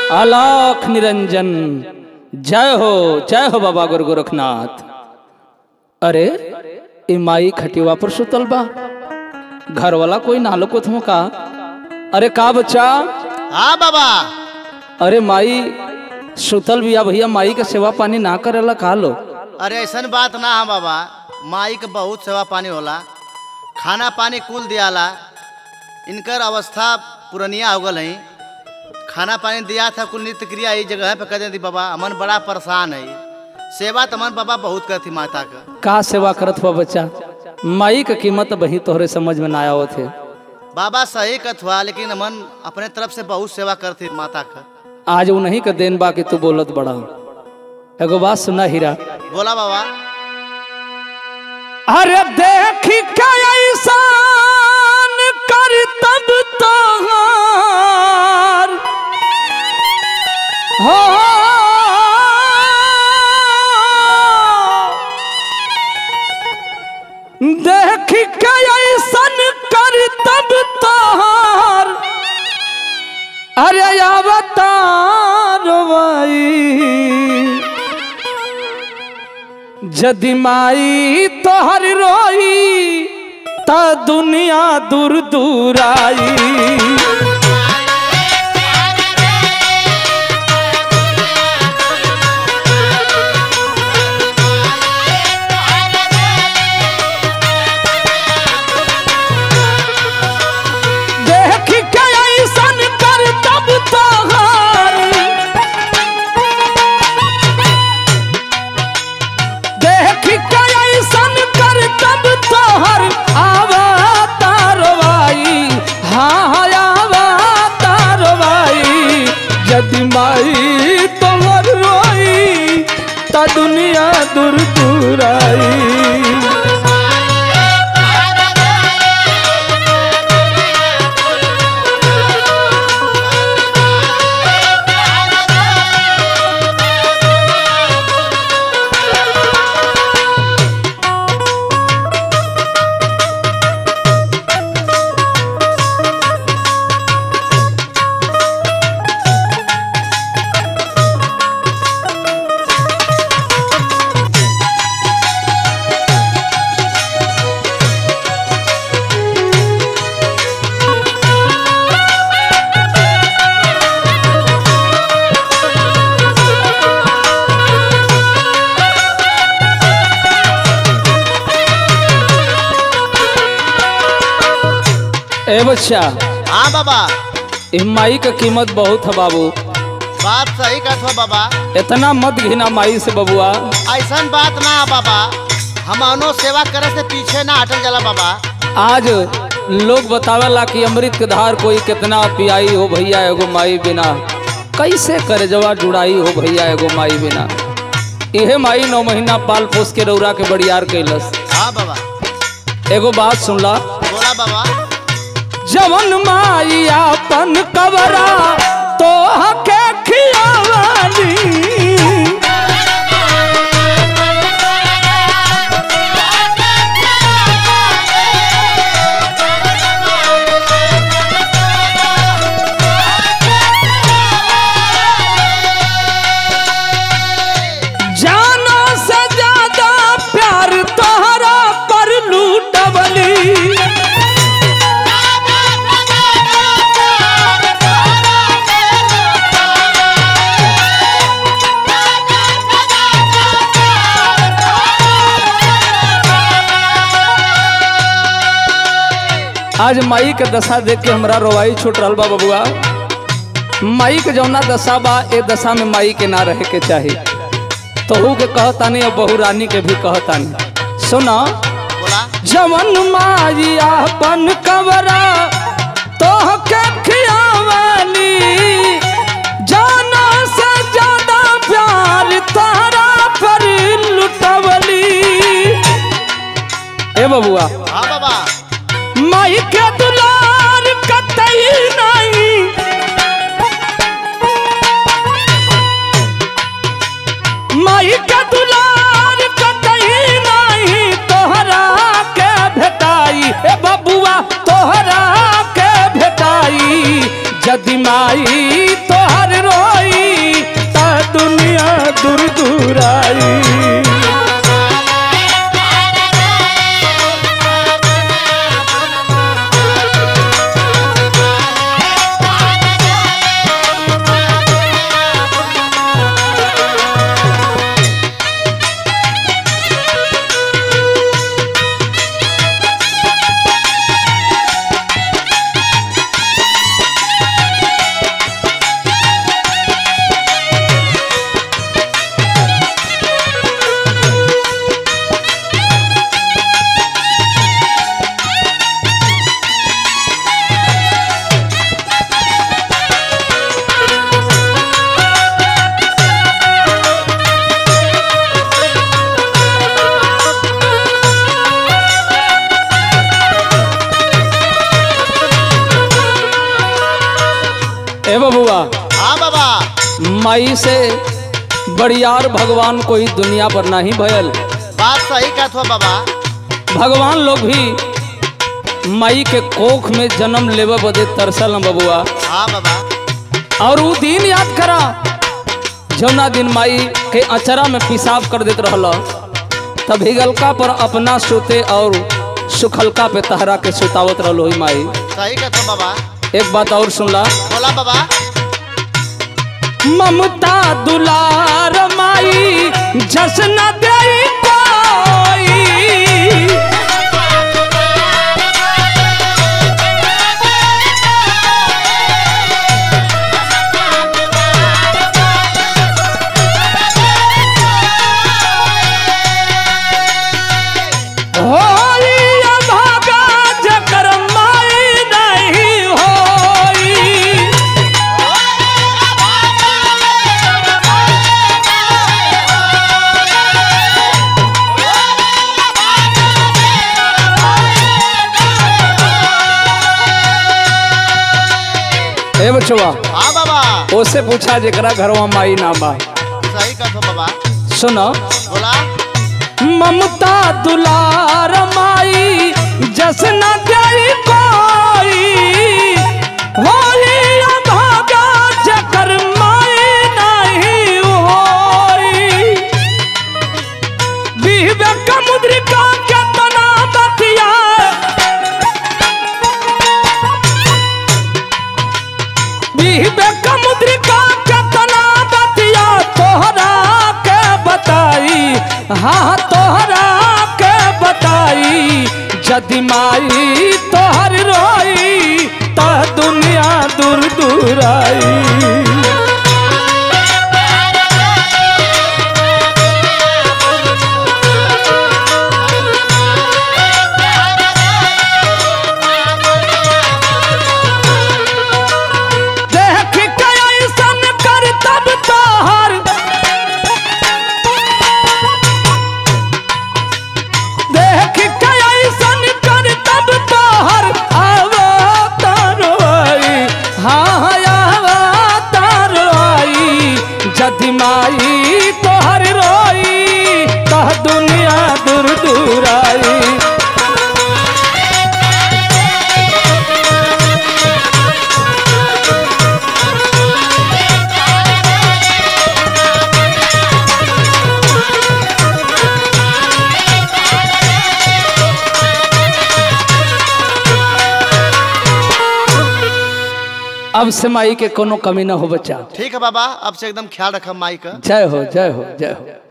आलाख निरंजन। जय हो बाबा गुरु गोरखनाथ। अरे ए माई खटिवा पर सुतल बा, घर वाला कोई नालो को तुम का? अरे का बच्चा? हाँ बाबा। अरे माई सुतल बिया भैया, माई के सेवा पानी ना करेला का लो? अरे ऐसन बात ना है बाबा, माई के बहुत सेवा पानी होला, खाना पानी कुल दियाला। इनकर अवस्था पुरनिया हो गल है, खाना पानी दिया था कुल नित्य क्रिया इस जगह पे कर दी बाबा। अमन बड़ा परेशान है, सेवा तमन बाबा बहुत करती माता का सेवा करत हुआ बच्चा? माई का कीमत बही तोहरे समझ में ना आया थे बाबा। सही कथ हुआ, लेकिन अमन अपने तरफ से बहुत सेवा करती माता का। आज उन्हीं का देन बा कि तू बोलत बड़ा। एगो बात सुना हीरा। बोला बाबा। अरे देख के ऐसान कर तब तोहार हो, देख के ऐसान कर तब तोहार। अरे अवतार भाई जदि माई तोहर रोई ता दुनिया दूर दूर आई। देख के ऐसन कर तब तोहार, देख के ऐसन कर तब तोहर अवतार भाई। हाँ अवतार भाई यदि माई तोहर रोई ता दुनिया दूर दूर आई। ए बच्चा। हाँ बाबा। माई का कीमत बहुत है बाबू। बात सही कथ हो बाबा, इतना मत घिना माई से बबुआ। ऐसन बात ना है बाबा, हम अनो सेवा करे से पीछे ना हटल जाला बाबा। आज लोग बतावेला कि अमृत के धार कोई कितना पियाई हो भैया एगो माई बिना। कैसे करे जवा जुड़ाई हो भैया एगो माई बिना। यह माई 9 महीना पाल पोस के रौरा के बड़ियार कैलस। हाँ बाबा। एगो बात सुनला। बोला बाबा। जवन माई अपन कबरा तो हके खियावाली। जानो से ज्यादा प्यार तोहरा पर लूटवली। आज माई के दशा देख के हमरा रोवाई छूट रहा बा बबुआ। माई के जौना दशा बा ए दशा में माई के ना रहे के चाही। तोहू के कहतानी और बहू रानी के भी कहतानी। सुना। बोला। जवन माई अपन कबरा तोहके खियावाली। जाना से ज्यादा प्यार तारा पर लुटवली। ए बबुआ। हाँ बाबा। माई के दुलार कतई नहीं, माई के दुलार कतई नहीं तोहरा के भेटाई। ए बबुआ तोहरा के भेटाई जदि माई तोहर रोई ता दुनिया दूर दूर आई। ए बबुआ, हाँ बाबा, माई से बड़ियार भगवान कोई दुनिया पर नहीं भयल। बात सही कहत हो बाबा। भगवान लोग भी माई के कोख में जन्म लेवे बदे तरसल न बबुआ। हाँ बाबा। और वो दिन याद करा जौना दिन माई के अचरा में पेशाब कर देत रहल, तब हिगलका पर अपना सोते और सुखलका पे तहरा के सुतावत रहल होई माई। सही कहत हो बाबा। एक बात और सुनला, बोला बाबा। ममता दुलार माई जस न देई कोई, ए बचवा, हाँ बाबा। ओसे पूछा जेकरा घरवा माई ना बा। सही कहत हो बाबा। सुनो, बोला। ममता दुलार माई जस न देई कोई, होई अभागा जकर माई नहीं होई। विवेक मुद्रिका केतना बतिया, विवेक मुद्रिका केतना बतिया तोहरा के बताई। हाँ तोहरा के बताई, जदि माई तोहर रोई ता दुनिया दूर दूर आई। जदि माई तोहर रोई तह दुनिया दूर दूर आई। अब से माई के कोनो कमी न हो बच्चा। ठीक है बाबा, अब से एकदम ख्याल रखब माई का। जय हो जय हो जय हो।